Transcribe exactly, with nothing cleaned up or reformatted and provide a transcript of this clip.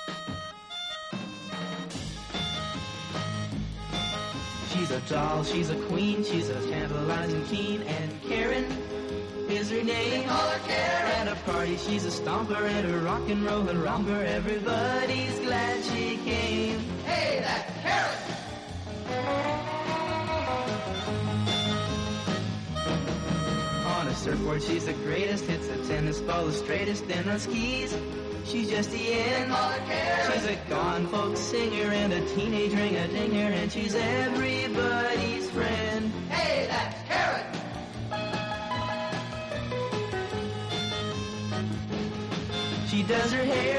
She's a doll, she's a queen, she's a tantalizing teen, and Karen is her name. Call her Karen. At a party she's a stomper and a rock and roll romper. Everybody's glad she came. Hey, that's Karen! On a surfboard she's the greatest, hits the tennis ball the straightest. Then on skis she's just the end. Call her Karen. She's a gone folk singer and a teenage ring-a-dinger, and she's everybody's friend. Hey, that's Karen! She does her hair